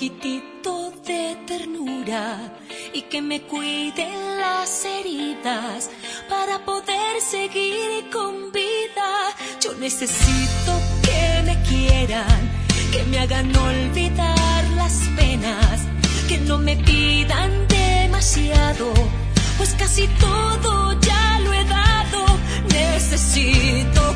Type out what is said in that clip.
poquitito de ternura y que me cuiden las heridas para poder seguir con vida. Yo necesito que me quieran, que me hagan olvidar las penas, que no me pidan demasiado, pues casi todo ya lo he dado. Necesito